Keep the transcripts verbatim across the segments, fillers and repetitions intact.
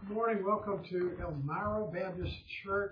Good morning. Welcome to Elmira Baptist Church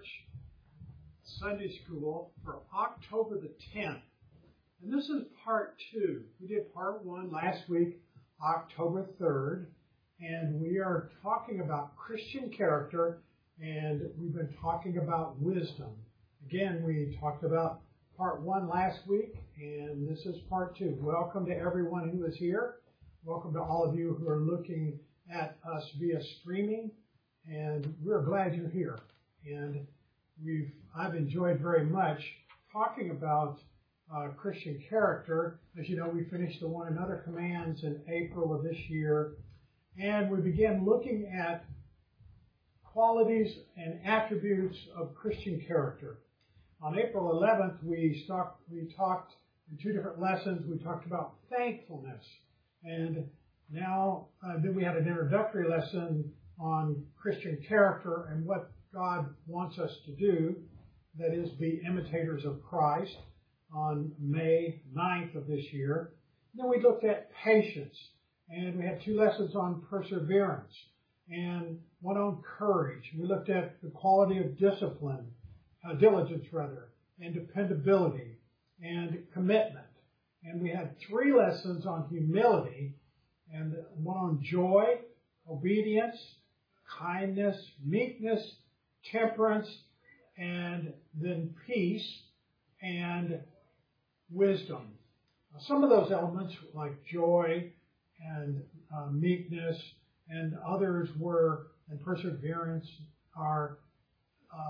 Sunday School for October the tenth. And this is part two. We did part one last week, October third. And we are talking about Christian character, and we've been talking about wisdom. Again, we talked about part one last week, and this is part two. Welcome to everyone who is here. Welcome to all of you who are looking at us via streaming, and we're glad you're here. And we've I've enjoyed very much talking about uh, Christian character. As you know, we finished the One Another commands in April of this year, and we began looking at qualities and attributes of Christian character. On April eleventh, we, talk, we talked in two different lessons. We talked about thankfulness, and now uh, then we had an introductory lesson on Christian character and what God wants us to do, that is, be imitators of Christ, on May ninth of this year. And then we looked at patience, and we had two lessons on perseverance and one on courage. We looked at the quality of discipline, uh, diligence rather, and dependability and commitment. And we had three lessons on humility, and one on joy, obedience, kindness, meekness, temperance, and then peace and wisdom. Some of those elements, like joy and uh, meekness, and others were, and perseverance, are uh,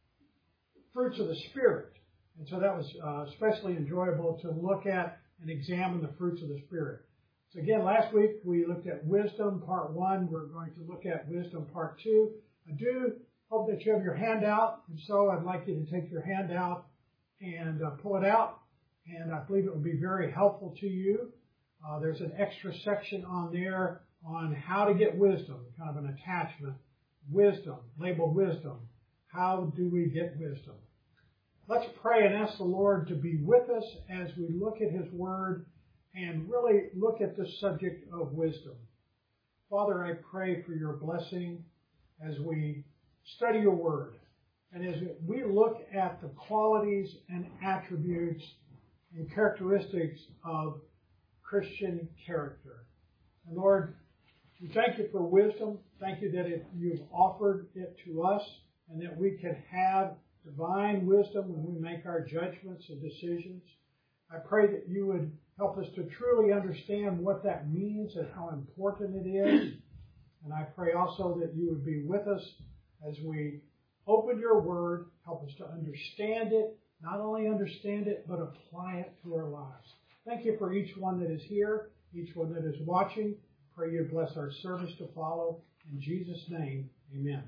fruits of the Spirit. And so that was uh, especially enjoyable to look at and examine the fruits of the Spirit. So again, last week we looked at wisdom, part one. We're going to look at wisdom, part two. I do hope that you have your handout. If so, I'd like you to take your handout and uh, pull it out. And I believe it will be very helpful to you. Uh, there's an extra section on there on how to get wisdom, kind of an attachment. Wisdom, labeled wisdom. How do we get wisdom? Let's pray and ask the Lord to be with us as we look at His Word and really look at the subject of wisdom. Father, I pray for your blessing as we study your Word, and as we look at the qualities and attributes and characteristics of Christian character. And Lord, we thank you for wisdom. Thank you that it, you've offered it to us, and that we can have divine wisdom when we make our judgments and decisions. I pray that you would help us to truly understand what that means and how important it is. And I pray also that you would be with us as we open your word, help us to understand it, not only understand it, but apply it to our lives. Thank you for each one that is here, each one that is watching. Pray you bless our service to follow. In Jesus' name, amen.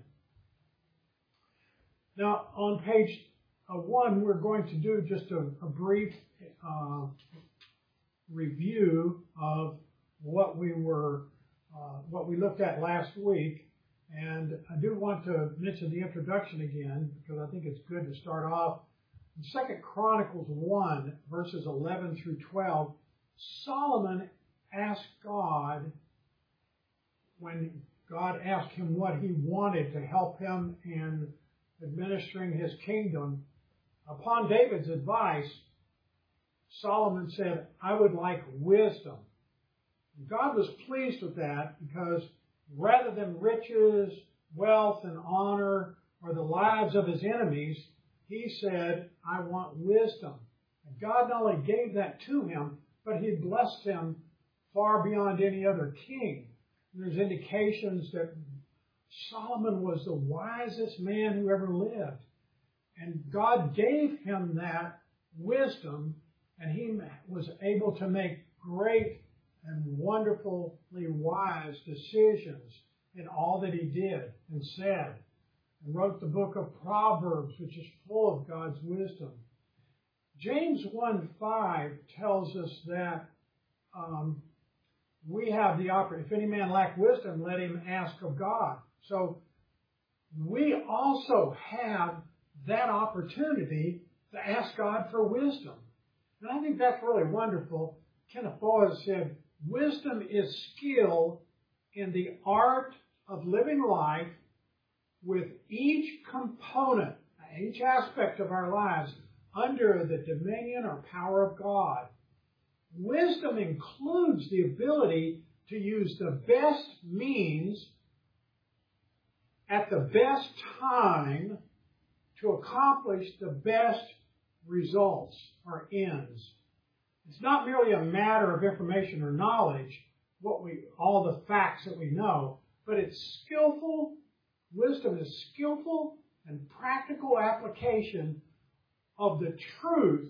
Now, on page uh, one, we're going to do just a, a brief uh, review of what we were, uh, what we looked at last week. And I do want to mention the introduction again, because I think it's good to start off. In Second Chronicles one, verses eleven through twelve, Solomon asked God, when God asked him what he wanted to help him in administering his kingdom, upon David's advice, Solomon said, I would like wisdom. God was pleased with that, because rather than riches, wealth, and honor, or the lives of his enemies, he said, I want wisdom. And God not only gave that to him, but he blessed him far beyond any other king. There's indications that Solomon was the wisest man who ever lived. And God gave him that wisdom, and he was able to make great and wonderfully wise decisions in all that he did and said, and wrote the book of Proverbs, which is full of God's wisdom. James one five tells us that um, we have the opportunity, if any man lack wisdom, let him ask of God. So we also have that opportunity to ask God for wisdom. And I think that's really wonderful. Kenneth Boaz said, wisdom is skill in the art of living life with each component, each aspect of our lives under the dominion or power of God. Wisdom includes the ability to use the best means at the best time to accomplish the best results or ends. It's not merely a matter of information or knowledge, what we, all the facts that we know, but it's skillful. Wisdom is skillful and practical application of the truth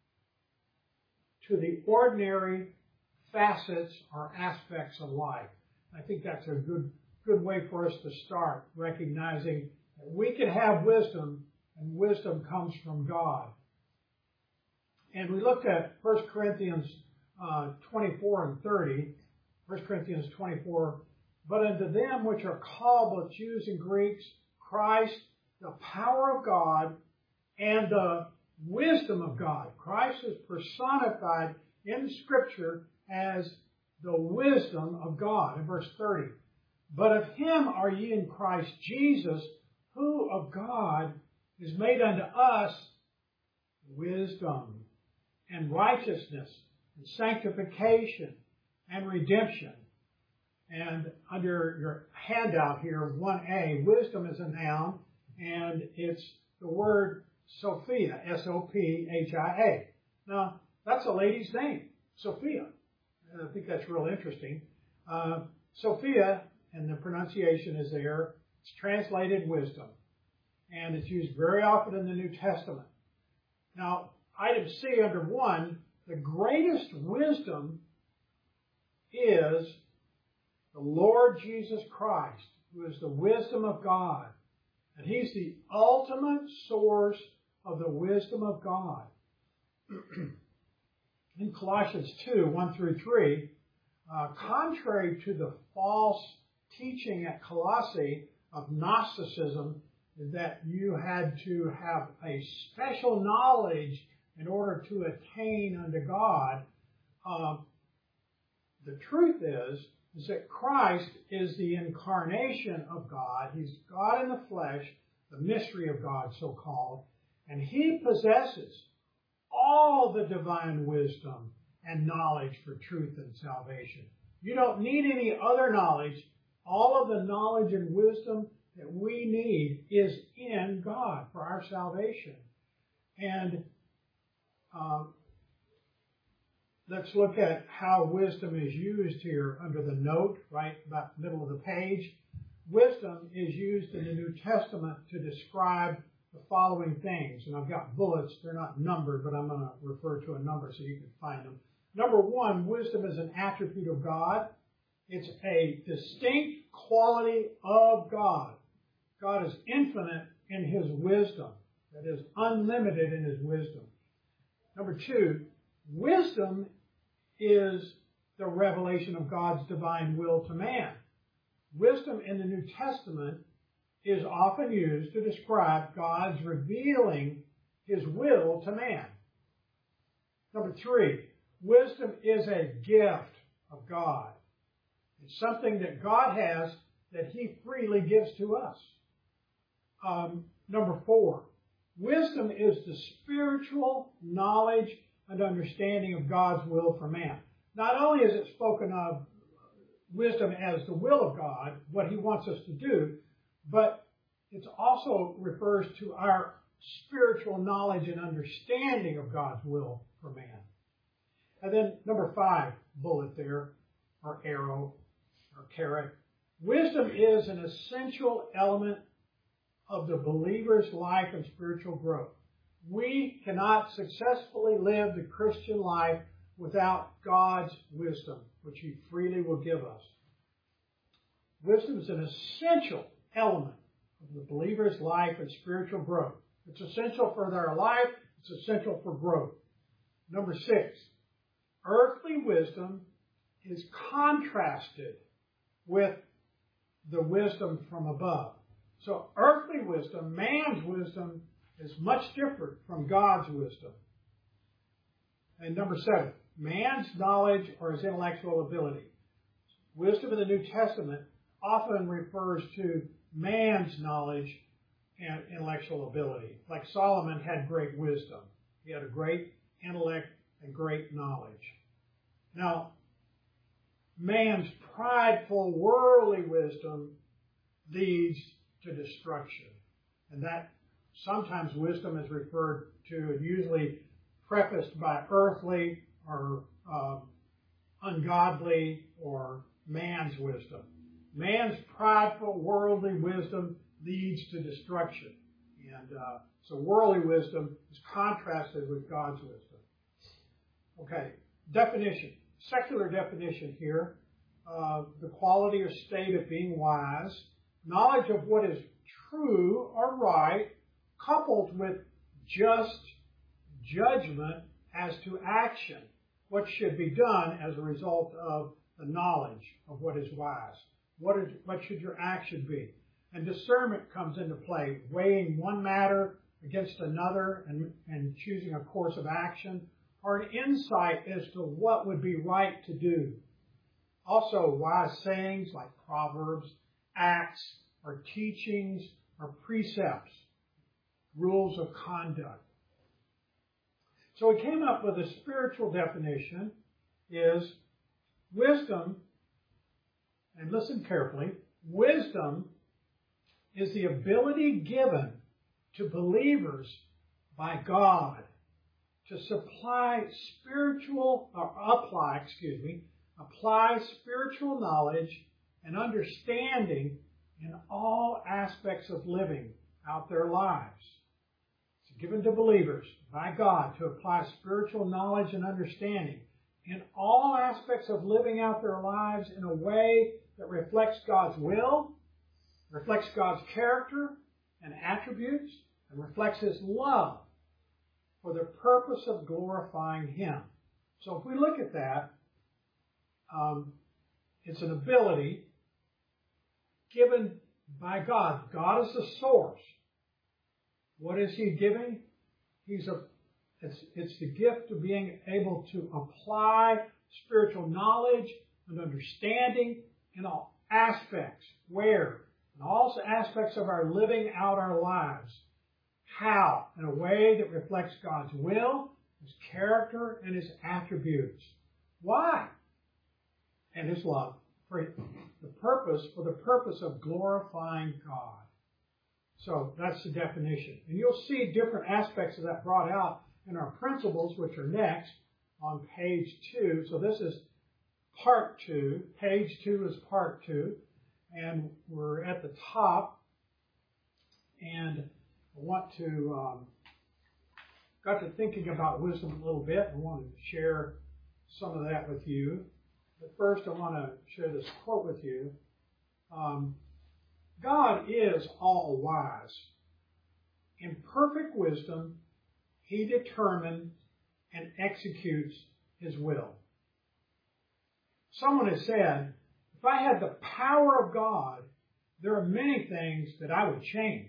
to the ordinary facets or aspects of life. I think that's a good good way for us to start, recognizing that we can have wisdom, and wisdom comes from God. And we looked at First Corinthians uh, twenty-four and thirty. First Corinthians twenty-four, but unto them which are called, both Jews and Greeks, Christ, the power of God, and the wisdom of God. Christ is personified in Scripture as the wisdom of God in verse thirty. But of him are ye in Christ Jesus, who of God is made unto us wisdom and righteousness and sanctification and redemption. And under your handout here, one A, wisdom is a noun, and it's the word Sophia, S O P H I A. Now, that's a lady's name, Sophia. I think that's real interesting. Uh, Sophia, and the pronunciation is there, it's translated wisdom. And it's used very often in the New Testament. Now, item C under one, the greatest wisdom is the Lord Jesus Christ, who is the wisdom of God. And he's the ultimate source of the wisdom of God. In Colossians two, one through three, uh, contrary to the false teaching at Colossae of Gnosticism, that you had to have a special knowledge in order to attain unto God, uh, the truth is, is that Christ is the incarnation of God. He's God in the flesh, the mystery of God, so-called, and he possesses all the divine wisdom and knowledge for truth and salvation. You don't need any other knowledge. All of the knowledge and wisdom that we need is in God for our salvation. And um, let's look at how wisdom is used here under the note, right about the middle of the page. Wisdom is used in the New Testament to describe the following things. And I've got bullets. They're not numbered, but I'm going to refer to a number so you can find them. Number one, wisdom is an attribute of God. It's a distinct quality of God. God is infinite in his wisdom. That is, unlimited in his wisdom. Number two, wisdom is the revelation of God's divine will to man. Wisdom in the New Testament is often used to describe God's revealing his will to man. Number three, wisdom is a gift of God. It's something that God has that he freely gives to us. Um, number four, wisdom is the spiritual knowledge and understanding of God's will for man. Not only is it spoken of wisdom as the will of God, what he wants us to do, but it also refers to our spiritual knowledge and understanding of God's will for man. And then number five, bullet there, or arrow, or carrot. Wisdom is an essential element of the believer's life and spiritual growth. We cannot successfully live the Christian life without God's wisdom, which he freely will give us. Wisdom is an essential element of the believer's life and spiritual growth. It's essential for their life. It's essential for growth. Number six, earthly wisdom is contrasted with the wisdom from above. So earthly wisdom, man's wisdom, is much different from God's wisdom. And number seven, man's knowledge or his intellectual ability. Wisdom in the New Testament often refers to man's knowledge and intellectual ability. Like Solomon had great wisdom. He had a great intellect and great knowledge. Now, man's prideful, worldly wisdom leads to destruction. And that sometimes wisdom is referred to and usually prefaced by earthly or uh, ungodly or man's wisdom. Man's prideful, worldly wisdom leads to destruction. And uh, so worldly wisdom is contrasted with God's wisdom. Okay, definition. Secular definition here. Uh, the quality or state of being wise. Knowledge of what is true or right, coupled with just judgment as to action. What should be done as a result of the knowledge of what is wise. What is, what should your action be? And discernment comes into play, weighing one matter against another and, and choosing a course of action, or an insight as to what would be right to do. Also, wise sayings like proverbs, acts, or teachings, or precepts, rules of conduct. So we came up with a spiritual definition is wisdom, and listen carefully, wisdom is the ability given to believers by God to supply spiritual, or apply, excuse me, apply spiritual knowledge and understanding in all aspects of living out their lives. It's given to believers by God to apply spiritual knowledge and understanding in all aspects of living out their lives in a way that reflects God's will, reflects God's character and attributes, and reflects His love for the purpose of glorifying Him. So if we look at that, um, it's an ability given by God. God is the source. What is He giving? He's a, it's, it's the gift of being able to apply spiritual knowledge and understanding in all aspects. Where? In all aspects of our living out our lives. How? In a way that reflects God's will, His character, and His attributes. Why? And His love. For the purpose, for the purpose of glorifying God. So that's the definition. And you'll see different aspects of that brought out in our principles, which are next on page two. So this is part two. Page two is part two. And we're at the top. And I want to, um, got to thinking about wisdom a little bit. I wanted to share some of that with you. But first I want to share this quote with you. Um, God is all wise. In perfect wisdom, He determines and executes His will. Someone has said, if I had the power of God, there are many things that I would change.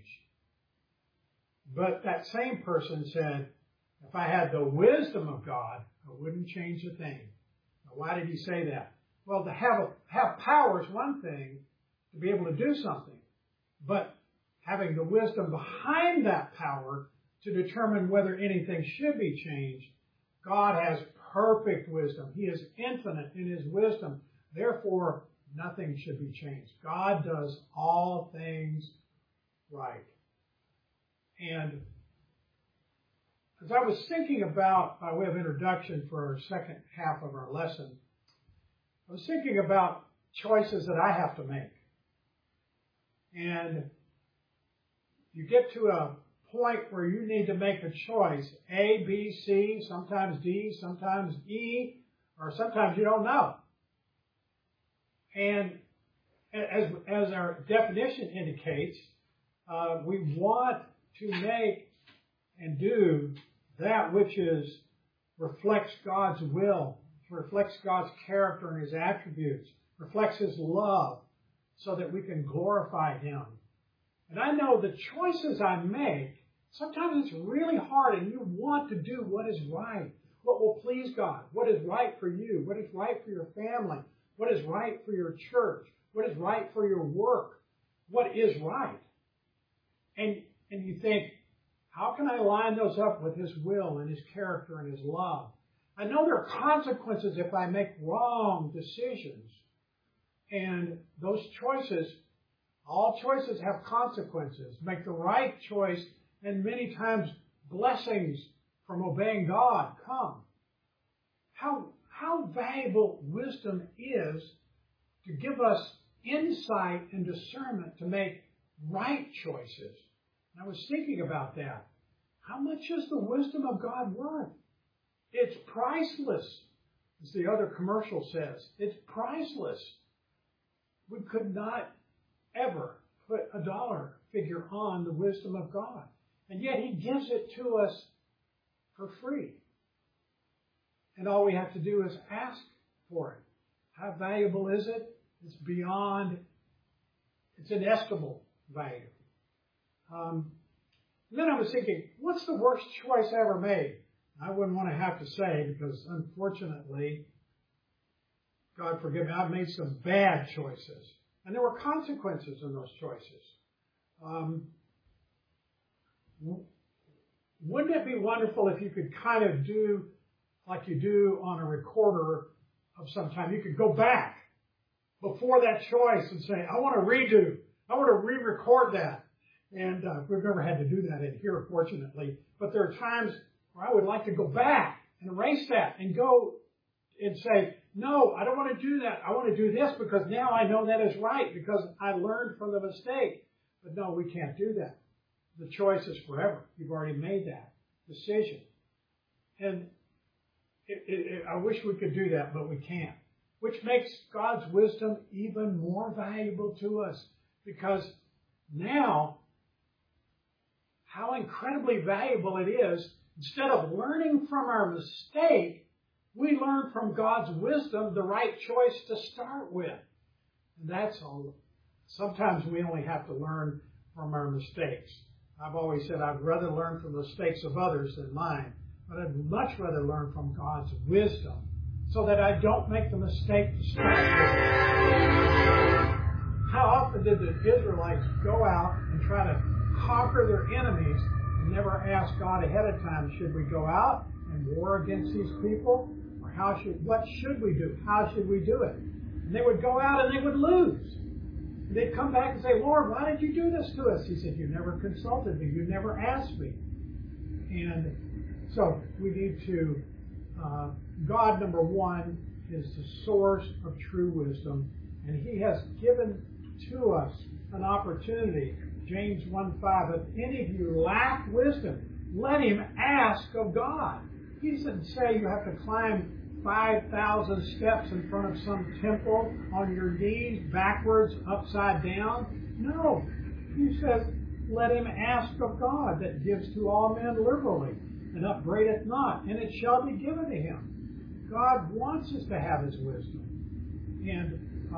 But that same person said, if I had the wisdom of God, I wouldn't change a thing. Now, why did he say that? Well, to have a, have power is one thing, to be able to do something. But having the wisdom behind that power to determine whether anything should be changed, God has perfect wisdom. He is infinite in His wisdom. Therefore, nothing should be changed. God does all things right. And as I was thinking about, by way of introduction for our second half of our lesson, I was thinking about choices that I have to make. And you get to a point where you need to make a choice, A, B, C, sometimes D, sometimes E, or sometimes you don't know. And as, as our definition indicates, uh, we want to make and do that which is reflects God's will, reflects God's character and His attributes, reflects His love, so that we can glorify Him. And I know the choices I make, sometimes it's really hard, and you want to do what is right, what will please God, what is right for you, what is right for your family, what is right for your church, what is right for your work. what is right. And, and you think, how can I line those up with His will and His character and His love? I know there are consequences if I make wrong decisions. And those choices, all choices have consequences. Make the right choice, and many times blessings from obeying God come. How, how valuable wisdom is to give us insight and discernment to make right choices. And I was thinking about that. How much is the wisdom of God worth? It's priceless, as the other commercial says. It's priceless. We could not ever put a dollar figure on the wisdom of God. And yet He gives it to us for free. And all we have to do is ask for it. How valuable is it? It's beyond, it's inestimable value. Um, then I was thinking, what's the worst choice I ever made? I wouldn't want to have to say, because unfortunately, God forgive me, I've made some bad choices. And there were consequences in those choices. Um, wouldn't it be wonderful if you could kind of do like you do on a recorder of some time? You could go back before that choice and say, I want to redo, I want to re-record that. And uh, we've never had to do that in here, fortunately. But there are times where I would like to go back and erase that and go and say, no, I don't want to do that. I want to do this because now I know that is right because I learned from the mistake. But no, we can't do that. The choice is forever. You've already made that decision. And it, it, it, I wish we could do that, but we can't. Which makes God's wisdom even more valuable to us, because now, how incredibly valuable it is, instead of learning from our mistake, we learn from God's wisdom the right choice to start with. And that's all. Sometimes we only have to learn from our mistakes. I've always said I'd rather learn from the mistakes of others than mine, but I'd much rather learn from God's wisdom so that I don't make the mistake to start with. How often did the Israelites go out and try to conquer their enemies and never ask God ahead of time, should we go out and war against these people? Or how should, what should we do? How should we do it? And they would go out and they would lose. And they'd come back and say, Lord, why did you do this to us? He said, you never consulted me. You never asked me. And so we need to, uh, God, number one, is the source of true wisdom. And He has given to us an opportunity. James one five, if any of you lack wisdom, let him ask of God. He doesn't say you have to climb five thousand steps in front of some temple on your knees, backwards, upside down. No. He says, let him ask of God that gives to all men liberally and upbraideth not, and it shall be given to him. God wants us to have His wisdom. And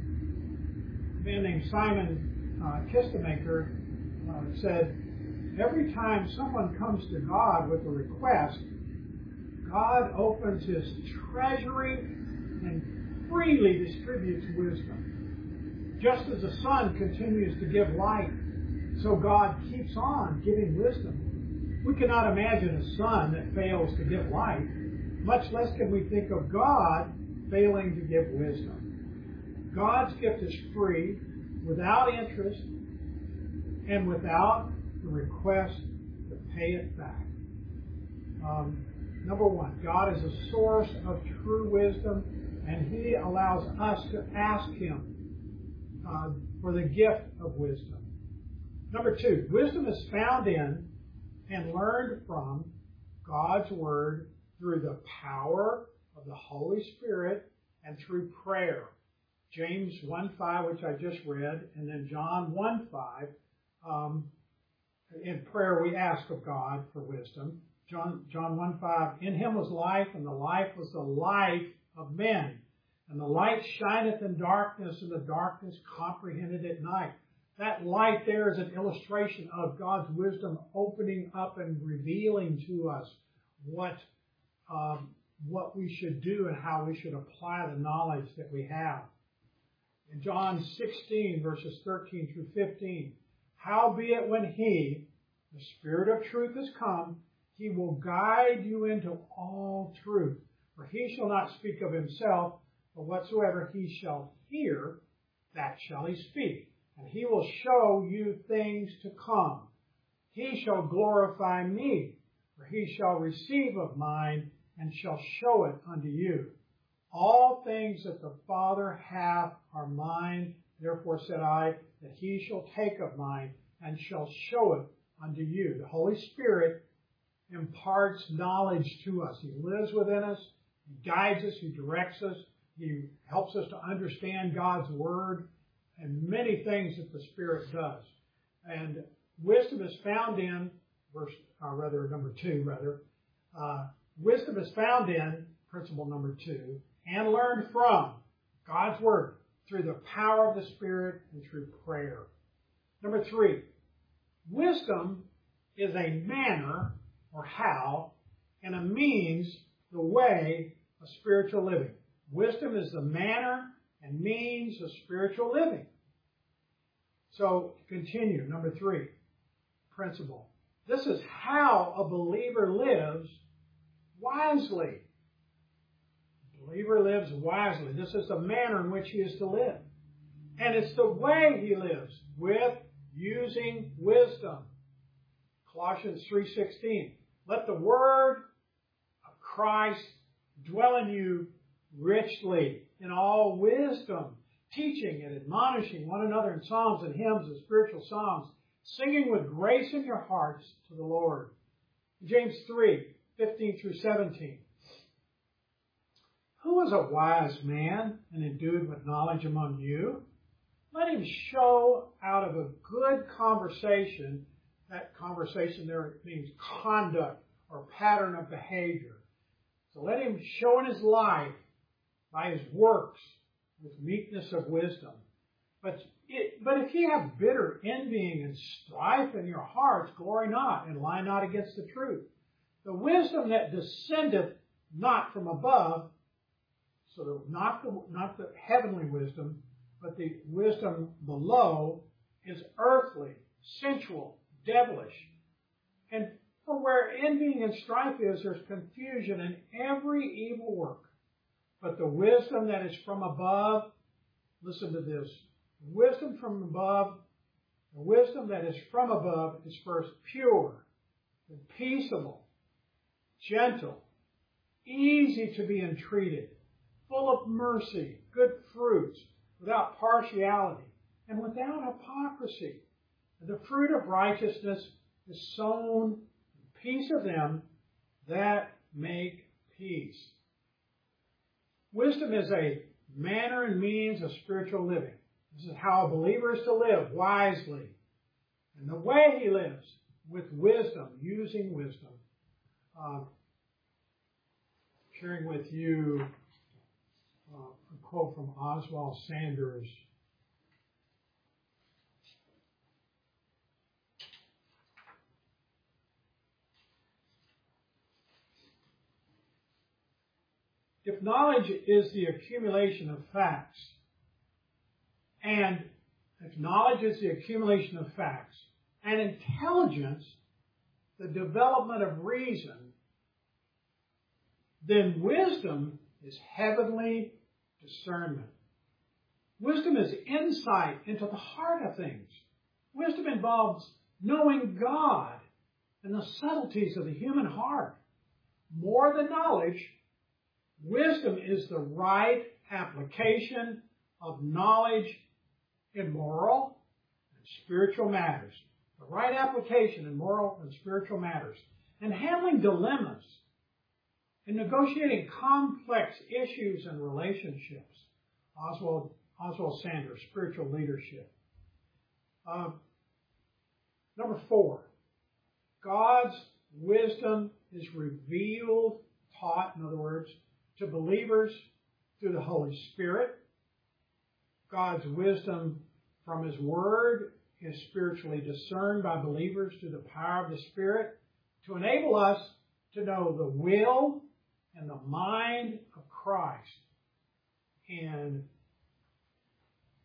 um, a man named Simon Uh, Kistemaker uh, said, every time someone comes to God with a request, God opens His treasury and freely distributes wisdom. Just as the sun continues to give light, so God keeps on giving wisdom. We cannot imagine a sun that fails to give light, much less can we think of God failing to give wisdom. God's gift is free, without interest, and without the request to pay it back. Um, number one, God is a source of true wisdom, and He allows us to ask Him uh, for the gift of wisdom. Number two, wisdom is found in and learned from God's Word through the power of the Holy Spirit and through prayer. James one five, which I just read, and then John one five. Um, in prayer, we ask of God for wisdom. John, John one five, in Him was life, and the life was the life of men. And the light shineth in darkness, and the darkness comprehended it not. That light there is an illustration of God's wisdom opening up and revealing to us what um, what we should do and how we should apply the knowledge that we have. In John sixteen, verses thirteen through fifteen, howbeit when he, the Spirit of truth, is come, he will guide you into all truth. For he shall not speak of himself, but whatsoever he shall hear, that shall he speak. And he will show you things to come. He shall glorify me, for he shall receive of mine, and shall show it unto you. All things that the Father hath are mine. Therefore said I, that he shall take of mine, and shall show it unto you. The Holy Spirit imparts knowledge to us. He lives within us. He guides us. He directs us. He helps us to understand God's Word and many things that the Spirit does. And wisdom is found in, verse, uh, rather, number two, rather. Uh, wisdom is found in, principle number two, and learned from God's Word through the power of the Spirit and through prayer. Number three, wisdom is a manner or how and a means, the way of spiritual living. Wisdom is the manner and means of spiritual living. So, to continue, number three, principle. This is how a believer lives wisely. A believer lives wisely. This is the manner in which he is to live. And it's the way he lives, with using wisdom. Colossians three sixteen. Let the word of Christ dwell in you richly in all wisdom, teaching and admonishing one another in psalms and hymns and spiritual songs, singing with grace in your hearts to the Lord. James three fifteen through seventeen. Who is a wise man and endued with knowledge among you? Let him show out of a good conversation. That conversation there means conduct or pattern of behavior. So let him show in his life by his works with meekness of wisdom. But it, but if ye have bitter envying and strife in your hearts, glory not and lie not against the truth. The wisdom that descendeth not from above, so the, not the not the heavenly wisdom, but the wisdom below, is earthly, sensual, devilish. And for where envying and strife is, there's confusion in every evil work. But the wisdom that is from above, listen to this, wisdom from above, the wisdom that is from above is first pure, and peaceable, gentle, easy to be entreated, full of mercy, good fruits, without partiality, and without hypocrisy. The fruit of righteousness is sown in peace of them that make peace. Wisdom is a manner and means of spiritual living. This is how a believer is to live wisely. And the way he lives, with wisdom, using wisdom. Um, sharing with you uh, a quote from Oswald Sanders. If knowledge is the accumulation of facts, and if knowledge is the accumulation of facts, and intelligence, the development of reason, then wisdom is heavenly discernment. Wisdom is insight into the heart of things. Wisdom involves knowing God and the subtleties of the human heart. More than knowledge, wisdom is the right application of knowledge in moral and spiritual matters. The right application in moral and spiritual matters. And handling dilemmas and negotiating complex issues and relationships. Oswald, Oswald Sanders, Spiritual Leadership. Uh, number four, God's wisdom is revealed, taught, in other words, to believers through the Holy Spirit. God's wisdom from His Word is spiritually discerned by believers through the power of the Spirit to enable us to know the will and the mind of Christ. And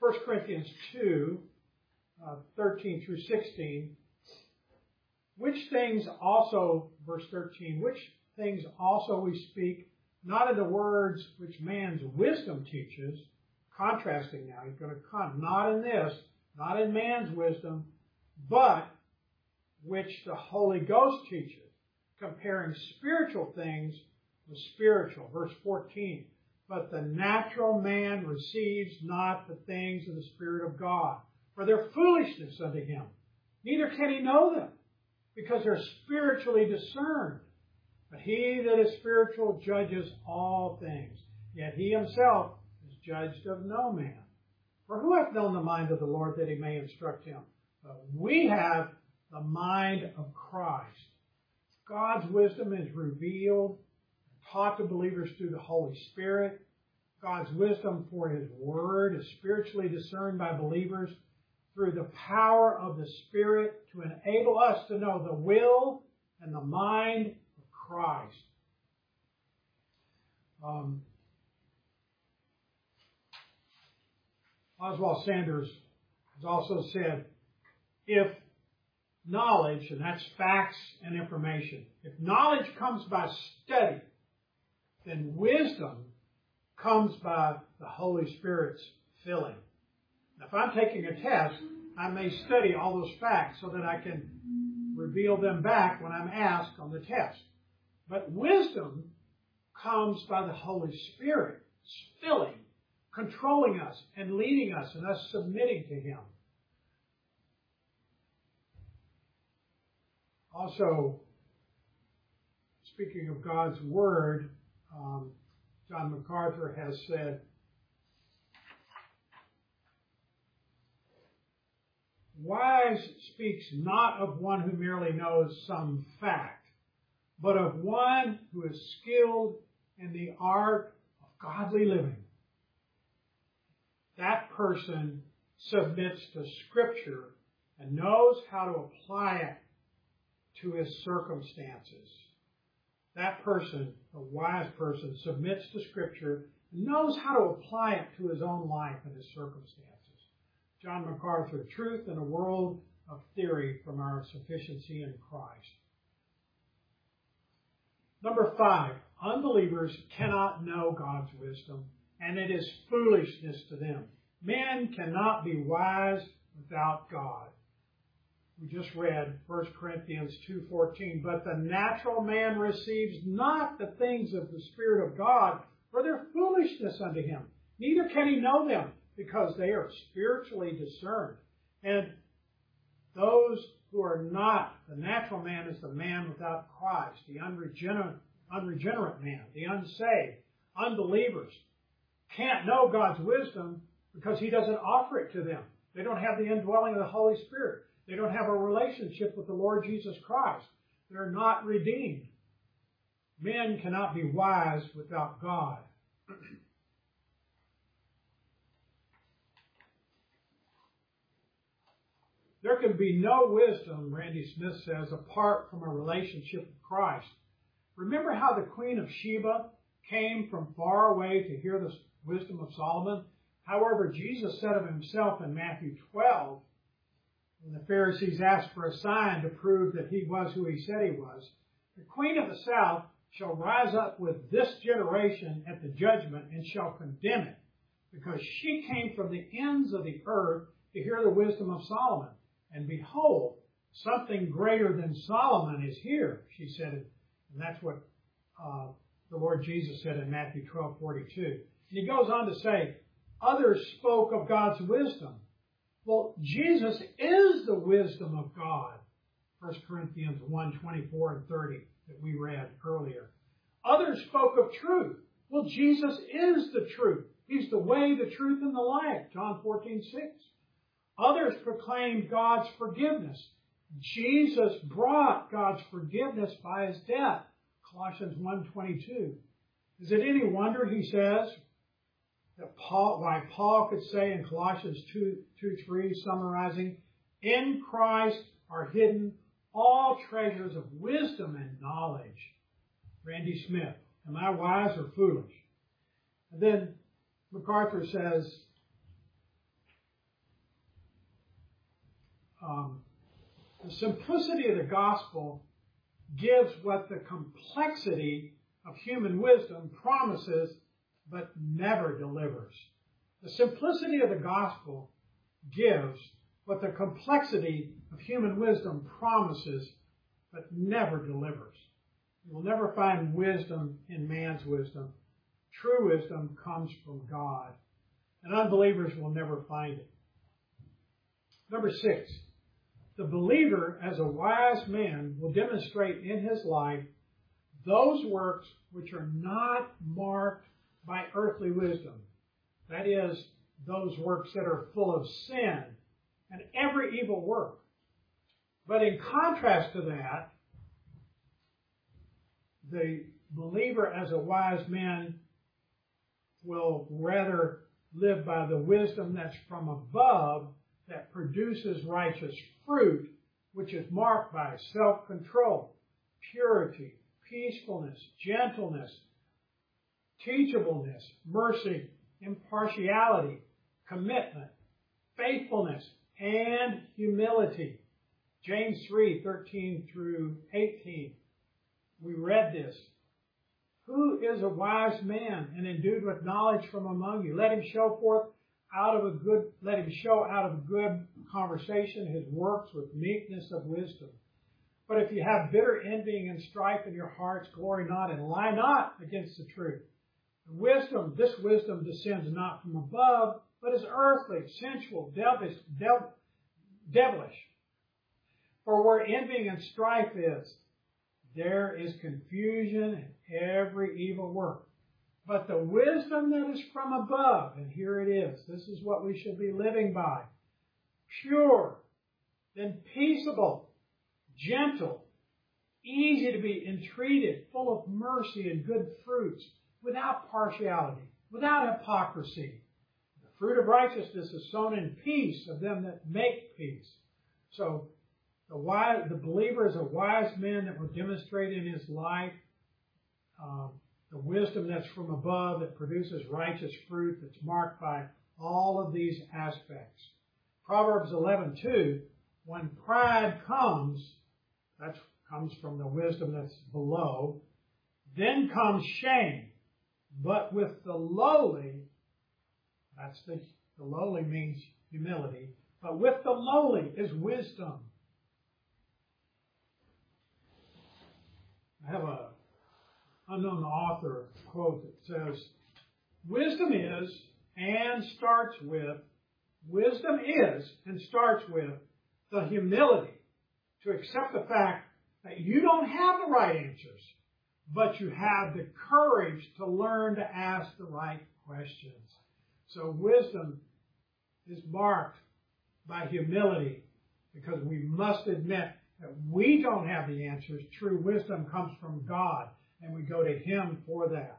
First Corinthians two, uh, thirteen through sixteen, which things also, verse thirteen, which things also we speak, not in the words which man's wisdom teaches, contrasting now, he's going to con, not in this, not in man's wisdom, but which the Holy Ghost teaches, comparing spiritual things with spiritual. Verse fourteen, but the natural man receives not the things of the Spirit of God, for they're foolishness unto him. Neither can he know them, because they're spiritually discerned. But he that is spiritual judges all things, yet he himself is judged of no man. For who hath known the mind of the Lord that he may instruct him? But we have the mind of Christ. God's wisdom is revealed, taught to believers through the Holy Spirit. God's wisdom for His Word is spiritually discerned by believers through the power of the Spirit to enable us to know the will and the mind of Christ. Um, Oswald Sanders has also said, if knowledge, and that's facts and information, if knowledge comes by study, then wisdom comes by the Holy Spirit's filling. Now, if I'm taking a test, I may study all those facts so that I can reveal them back when I'm asked on the test. But wisdom comes by the Holy Spirit filling, controlling us and leading us and us submitting to Him. Also, speaking of God's Word, um, John MacArthur has said, wise speaks not of one who merely knows some fact, but of one who is skilled in the art of godly living. That person submits to Scripture and knows how to apply it to his circumstances. That person, a wise person, submits to Scripture and knows how to apply it to his own life and his circumstances. John MacArthur, Truth in a World of Theory from Our Sufficiency in Christ. Number five, unbelievers cannot know God's wisdom, and it is foolishness to them. Men cannot be wise without God. We just read First Corinthians two fourteen, but the natural man receives not the things of the Spirit of God, for they're foolishness unto him. Neither can he know them, because they are spiritually discerned. And those who are not, the natural man is the man without Christ, the unregenerate, unregenerate man, the unsaved, unbelievers, can't know God's wisdom because He doesn't offer it to them. They don't have the indwelling of the Holy Spirit. They don't have a relationship with the Lord Jesus Christ. They're not redeemed. Men cannot be wise without God. There can be no wisdom, Randy Smith says, apart from a relationship with Christ. Remember how the Queen of Sheba came from far away to hear the wisdom of Solomon? However, Jesus said of Himself in Matthew twelve, when the Pharisees asked for a sign to prove that He was who He said He was, the Queen of the South shall rise up with this generation at the judgment and shall condemn it, because she came from the ends of the earth to hear the wisdom of Solomon. And behold, something greater than Solomon is here, she said. And that's what uh, the Lord Jesus said in Matthew twelve forty-two. And He goes on to say, others spoke of God's wisdom. Well, Jesus is the wisdom of God. First Corinthians one twenty-four and thirty that we read earlier. Others spoke of truth. Well, Jesus is the truth. He's the way, the truth, and the life. John fourteen six. Others proclaimed God's forgiveness. Jesus brought God's forgiveness by His death. Colossians one twenty-two. Is it any wonder, he says, that Paul, why Paul could say in Colossians two three, summarizing, in Christ are hidden all treasures of wisdom and knowledge. Randy Smith, am I wise or foolish? And then MacArthur says, um, the simplicity of the gospel gives what the complexity of human wisdom promises but never delivers. The simplicity of the gospel gives what the complexity of human wisdom promises but never delivers. You will never find wisdom in man's wisdom. True wisdom comes from God, and unbelievers will never find it. Number six, the believer as a wise man will demonstrate in his life those works which are not marked by earthly wisdom. That is, those works that are full of sin and every evil work. But in contrast to that, the believer as a wise man will rather live by the wisdom that's from above, that produces righteous fruit, which is marked by self-control, purity, peacefulness, gentleness, teachableness, mercy, impartiality, commitment, faithfulness, and humility. James three, thirteen through eighteen. We read this. Who is a wise man and endued with knowledge from among you? Let him show forth out of a good, let him show out of a good conversation his works with meekness of wisdom. But if you have bitter envying and strife in your hearts, glory not and lie not against the truth. Wisdom, this wisdom descends not from above, but is earthly, sensual, devilish, dev, devilish. For where envying and strife is, there is confusion and every evil work. But the wisdom that is from above, and here it is, this is what we should be living by, pure, then peaceable, gentle, easy to be entreated, full of mercy and good fruits, without partiality, without hypocrisy. The fruit of righteousness is sown in peace of them that make peace. So the wise, the believer is a wise man that will demonstrate in his life um, the wisdom that's from above, that produces righteous fruit, that's marked by all of these aspects. Proverbs eleven two, when pride comes, that comes from the wisdom that's below, then comes shame. But with the lowly, that's the, the lowly means humility, but with the lowly is wisdom. I have a unknown author quote that says, wisdom is and starts with, wisdom is and starts with the humility to accept the fact that you don't have the right answers, but you have the courage to learn to ask the right questions. So wisdom is marked by humility because we must admit that we don't have the answers. True wisdom comes from God, and we go to Him for that.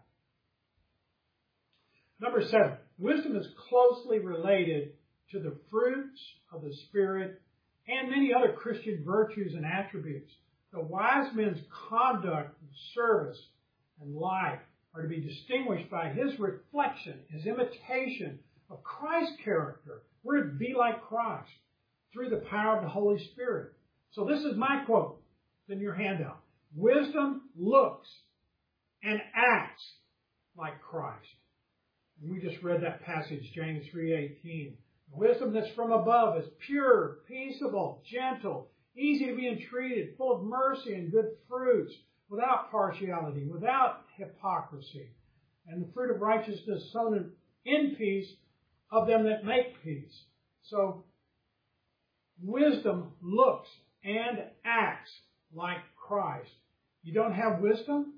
Number seven, wisdom is closely related to the fruits of the Spirit and many other Christian virtues and attributes. The wise man's conduct and service and life are to be distinguished by his reflection, his imitation of Christ's character. We're to be like Christ through the power of the Holy Spirit. So this is my quote in your handout. Wisdom looks and acts like Christ. And we just read that passage, James three eighteen. The wisdom that's from above is pure, peaceable, gentle, easy to be entreated, full of mercy and good fruits, without partiality, without hypocrisy. And the fruit of righteousness sown in, in peace of them that make peace. So, wisdom looks and acts like Christ. You don't have wisdom?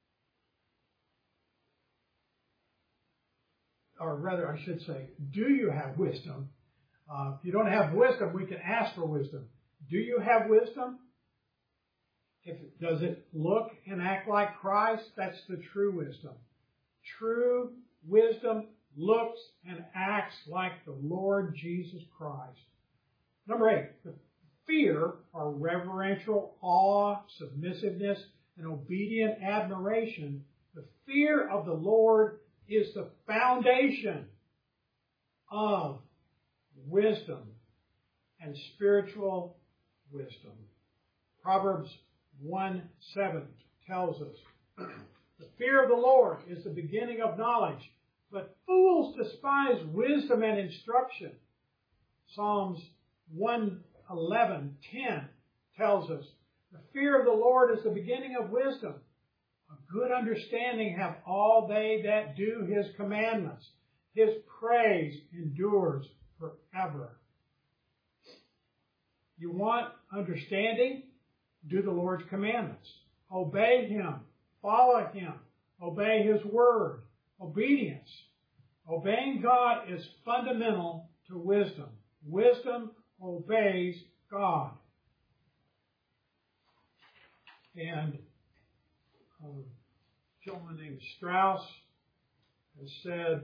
Or rather, I should say, do you have wisdom? Uh, if you don't have wisdom, we can ask for wisdom. Do you have wisdom? If it, does it look and act like Christ? That's the true wisdom. True wisdom looks and acts like the Lord Jesus Christ. Number eight, the fear or reverential awe, submissiveness, and obedient admiration. The fear of the Lord is the foundation of wisdom and spiritual wisdom. Proverbs one seven tells us, the fear of the Lord is the beginning of knowledge, but fools despise wisdom and instruction. Psalms one eleven ten tells us, the fear of the Lord is the beginning of wisdom. A good understanding have all they that do his commandments. His praise endures forever. You want understanding? Do the Lord's commandments. Obey him. Follow him. Obey his word. Obedience. Obeying God is fundamental to wisdom. Wisdom obeys God. And a gentleman named Strauss has said,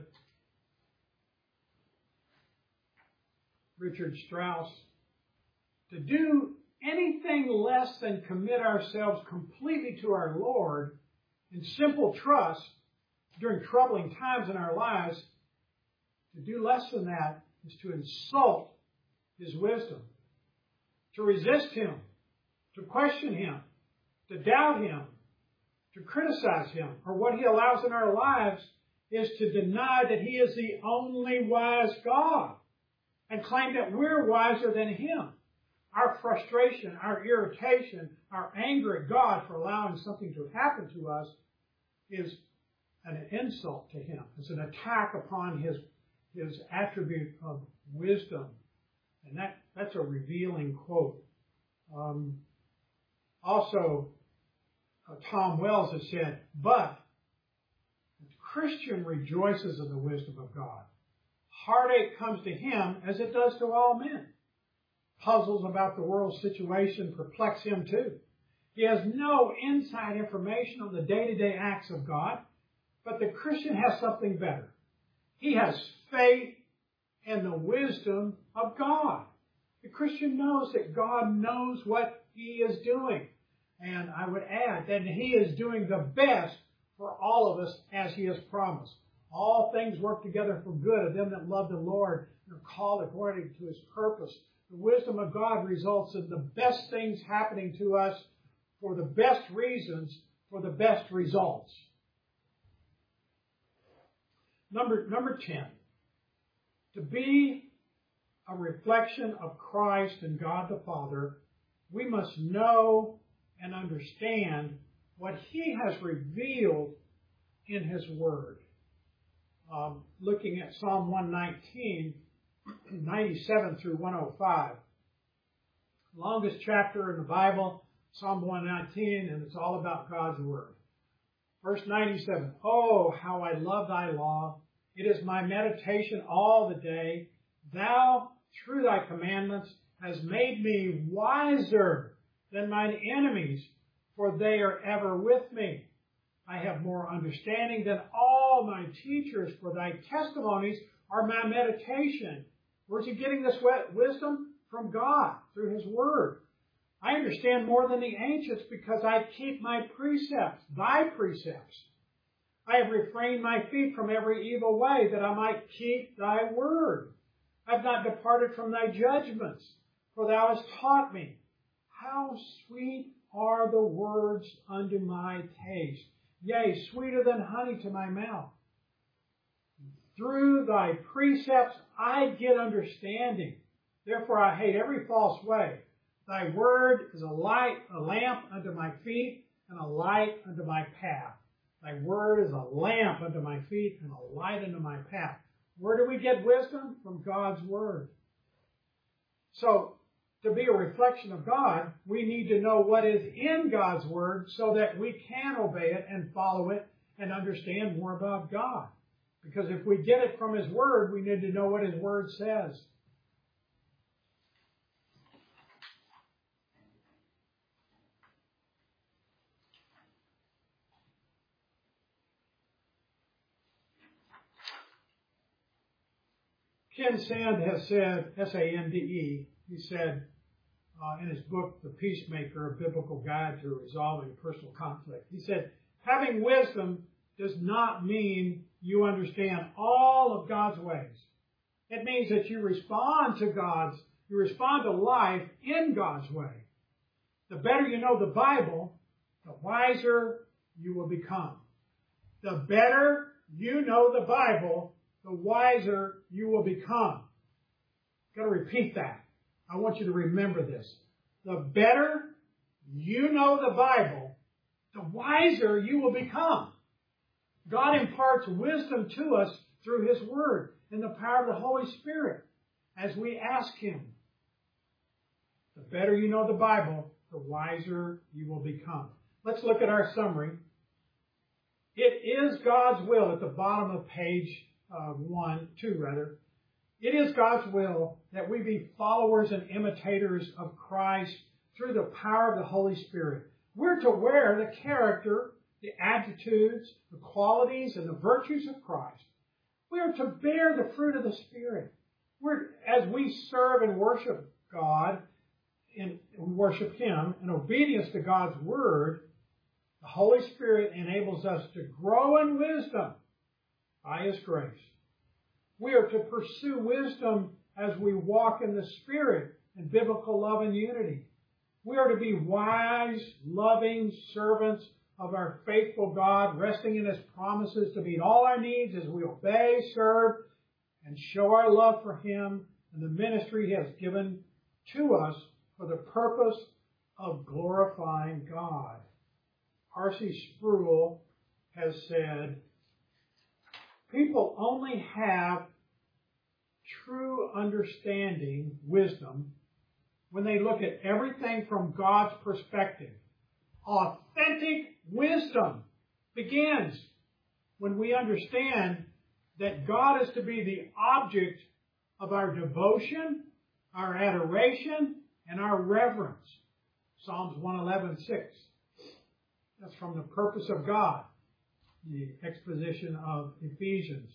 Richard Strauss, to do anything less than commit ourselves completely to our Lord in simple trust during troubling times in our lives, to do less than that is to insult his wisdom, to resist him, to question him, to doubt him, to criticize him, or what he allows in our lives is to deny that he is the only wise God and claim that we're wiser than him. Our frustration, our irritation, our anger at God for allowing something to happen to us is an insult to him. It's an attack upon his, his attribute of wisdom. And that, that's a revealing quote. Um, also, uh, Tom Wells has said, but the Christian rejoices in the wisdom of God. Heartache comes to him as it does to all men. Puzzles about the world's situation perplex him too. He has no inside information on the day-to-day acts of God, but the Christian has something better. He has faith in the wisdom of God. The Christian knows that God knows what he is doing. And I would add that he is doing the best for all of us as he has promised. All things work together for good of them that love the Lord and are called according to his purpose. The wisdom of God results in the best things happening to us for the best reasons, for the best results. Number, number ten, to be a reflection of Christ and God the Father, we must know and understand what he has revealed in his Word. Um, looking at Psalm one nineteen, ninety-seven through one oh five. Longest chapter in the Bible, Psalm one nineteen, and it's all about God's Word. Verse ninety-seven, oh, how I love thy law. It is my meditation all the day. Thou, through thy commandments, hast made me wiser than mine enemies, for they are ever with me. I have more understanding than all my teachers, for thy testimonies are my meditation. Where's he getting this wisdom? From God, through his Word. I understand more than the ancients because I keep my precepts, thy precepts. I have refrained my feet from every evil way, that I might keep thy word. I have not departed from thy judgments, for thou hast taught me. How sweet are the words unto my taste, yea, sweeter than honey to my mouth. Through thy precepts I get understanding. Therefore I hate every false way. Thy word is a light, a lamp unto my feet, and a light unto my path. Thy word is a lamp unto my feet, and a light unto my path. Where do we get wisdom? From God's Word. So, to be a reflection of God, we need to know what is in God's Word so that we can obey it and follow it and understand more about God. Because if we get it from His Word, we need to know what His Word says. Ken Sande has said, S A N D E, he said uh, in his book, The Peacemaker, A Biblical Guide to Resolving Personal Conflict, he said, having wisdom does not mean you understand all of God's ways. It means that you respond to God's You respond to life in God's way. The better you know the Bible, the wiser you will become. The better you know the Bible, the wiser you will become. I've got to repeat that. I want you to remember this. The better you know the Bible, the wiser you will become. God imparts wisdom to us through His Word in the power of the Holy Spirit as we ask Him. The better you know the Bible, the wiser you will become. Let's look at our summary. It is God's will at the bottom of page uh, one, two rather. It is God's will that we be followers and imitators of Christ through the power of the Holy Spirit. We're to wear the character, the attitudes, the qualities, and the virtues of Christ. We are to bear the fruit of the Spirit. We're, as we serve and worship God, and worship Him in obedience to God's Word, the Holy Spirit enables us to grow in wisdom by His grace. We are to pursue wisdom as we walk in the Spirit in biblical love and unity. We are to be wise, loving servants of our faithful God, resting in His promises to meet all our needs as we obey, serve, and show our love for Him and the ministry He has given to us for the purpose of glorifying God. R C Sproul has said, people only have true understanding, wisdom, when they look at everything from God's perspective. Authentic wisdom begins when we understand that God is to be the object of our devotion, our adoration, and our reverence. Psalms one eleven, six. That's from the purpose of God, the exposition of Ephesians.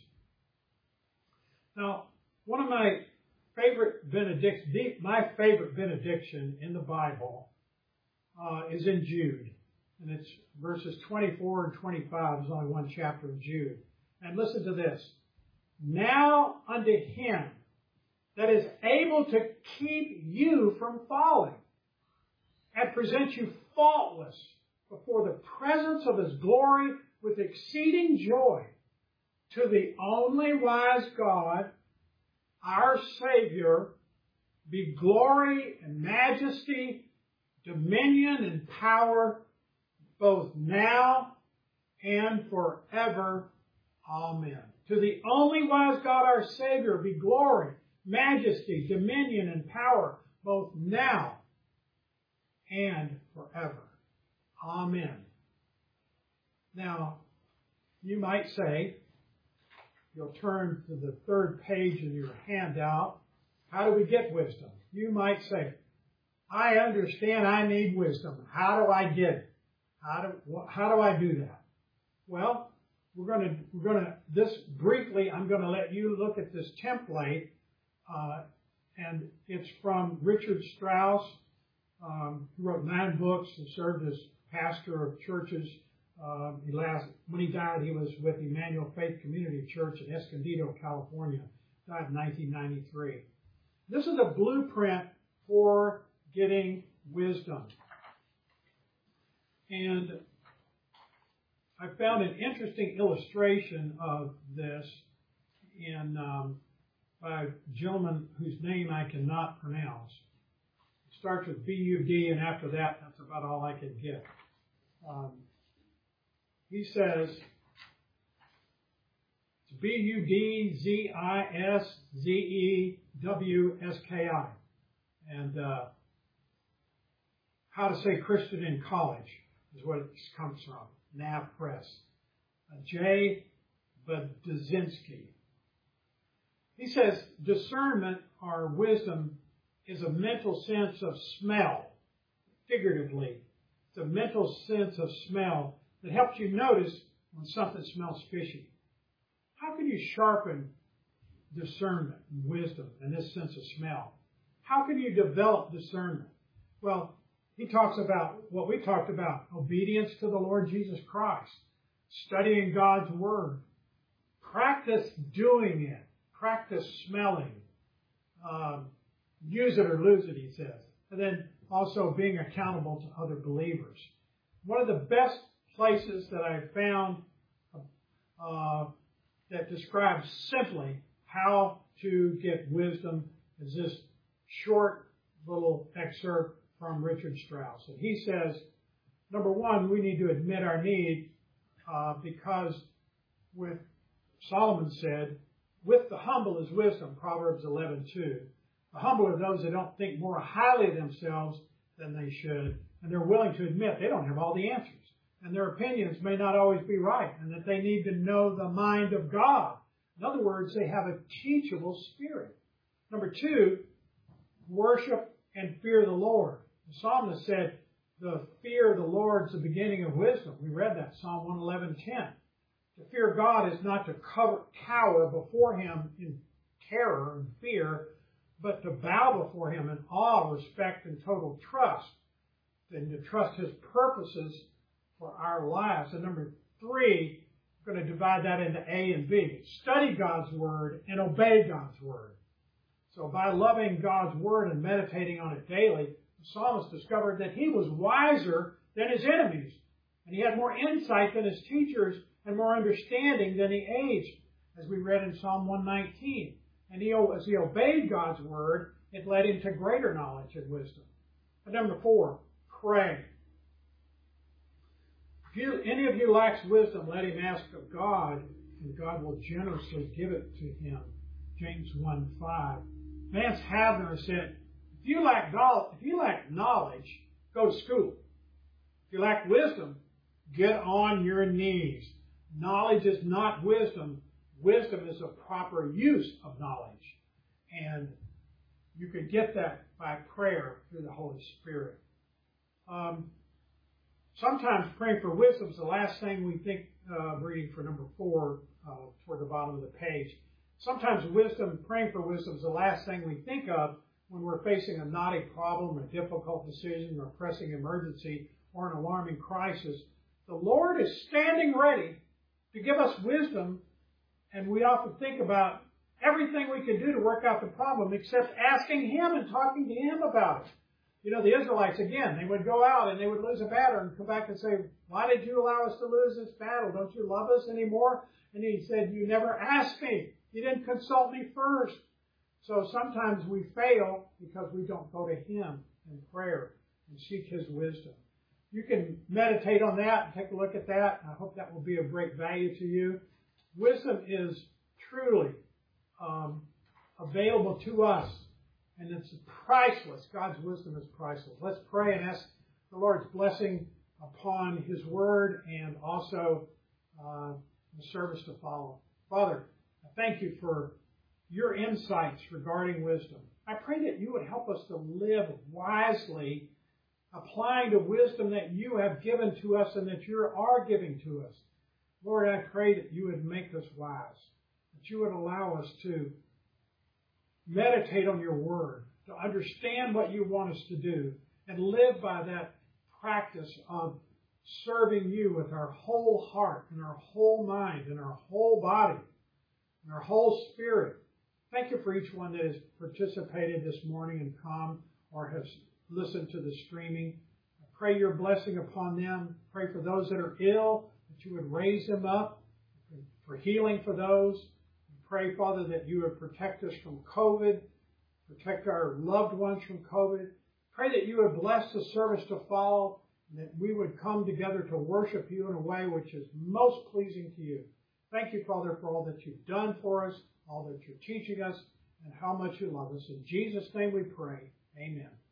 Now, one of my favorite benedictions, my favorite benediction in the Bible uh, is in Jude. And it's verses twenty-four and twenty-five. There's only one chapter of Jude. And listen to this. Now unto Him that is able to keep you from falling and present you faultless before the presence of His glory with exceeding joy, to the only wise God, our Savior, be glory and majesty, dominion and power, both now and forever. Amen. To the only wise God, our Savior, be glory, majesty, dominion, and power, both now and forever. Amen. Now, you might say, you'll turn to the third page in your handout, how do we get wisdom? You might say, I understand I need wisdom. How do I get it? How do, how do I do that? Well, we're going to, we're going to, this briefly, I'm going to let you look at this template, uh, and it's from Richard Strauss, um, who wrote nine books and served as pastor of churches. Um, he last, when he died, he was with Emmanuel Faith Community Church in Escondido, California. Died in nineteen ninety-three. This is a blueprint for getting wisdom. And I found an interesting illustration of this in um, by a gentleman whose name I cannot pronounce. It starts with B U D, and after that, that's about all I can get. Um, he says, it's B U D Z I S Z E W S K I. And uh, How to Say Christian in College is what it comes from. N A V Press. Uh, Jay Budzinski. He says, discernment or wisdom is a mental sense of smell, figuratively. It's a mental sense of smell that helps you notice when something smells fishy. How can you sharpen discernment and wisdom and this sense of smell? How can you develop discernment? Well, he talks about what we talked about, obedience to the Lord Jesus Christ, studying God's Word, practice doing it, practice smelling, um, use it or lose it, he says. And then also being accountable to other believers. One of the best places that I've found uh, that describes simply how to get wisdom is this short little excerpt from Richard Strauss. And he says, number one, we need to admit our need uh, because with Solomon said, with the humble is wisdom, Proverbs eleven two. The humble are those that don't think more highly of themselves than they should, and they're willing to admit they don't have all the answers, and their opinions may not always be right, and that they need to know the mind of God. In other words, they have a teachable spirit. Number two, worship and fear the Lord. The psalmist said, the fear of the Lord is the beginning of wisdom. We read that, Psalm one eleven ten. To fear God is not to cover, cower before Him in terror and fear, but to bow before Him in awe, respect, and total trust, and to trust His purposes for our lives. And number three, we're going to divide that into A and B. Study God's Word and obey God's Word. So by loving God's Word and meditating on it daily, the psalmist discovered that he was wiser than his enemies, and he had more insight than his teachers and more understanding than he aged, as we read in Psalm one nineteen. And he, as he obeyed God's Word, it led him to greater knowledge and wisdom. And number four, pray. If you, any of you lacks wisdom, let him ask of God, and God will generously give it to him. James one five. Vance Havner said, if you lack knowledge, if you lack knowledge, go to school. If you lack wisdom, get on your knees. Knowledge is not wisdom. Wisdom is a proper use of knowledge. And you can get that by prayer through the Holy Spirit. Um, sometimes praying for wisdom is the last thing we think of, uh, reading for number four uh, toward the bottom of the page. Sometimes wisdom, praying for wisdom is the last thing we think of when we're facing a knotty problem, a difficult decision, or a pressing emergency, or an alarming crisis. The Lord is standing ready to give us wisdom, and we often think about everything we can do to work out the problem except asking Him and talking to Him about it. You know, the Israelites, again, they would go out and they would lose a battle and come back and say, why did you allow us to lose this battle? Don't you love us anymore? And He said, you never asked me. You didn't consult me first. So sometimes we fail because we don't go to Him in prayer and seek His wisdom. You can meditate on that and take a look at that. I hope that will be of great value to you. Wisdom is truly um, available to us, and it's priceless. God's wisdom is priceless. Let's pray and ask the Lord's blessing upon His Word and also uh, the service to follow. Father, I thank You for Your insights regarding wisdom. I pray that You would help us to live wisely, applying the wisdom that You have given to us and that You are giving to us. Lord, I pray that You would make us wise, that You would allow us to meditate on Your Word, to understand what You want us to do, and live by that practice of serving You with our whole heart and our whole mind and our whole body and our whole spirit. Thank You for each one that has participated this morning and come or has listened to the streaming. I pray Your blessing upon them. Pray for those that are ill, that You would raise them up, for healing for those. Pray, Father, that You would protect us from COVID, protect our loved ones from COVID. Pray that You would bless the service to follow, and that we would come together to worship You in a way which is most pleasing to You. Thank You, Father, for all that You've done for us, all that You're teaching us, and how much You love us. In Jesus' name we pray. Amen.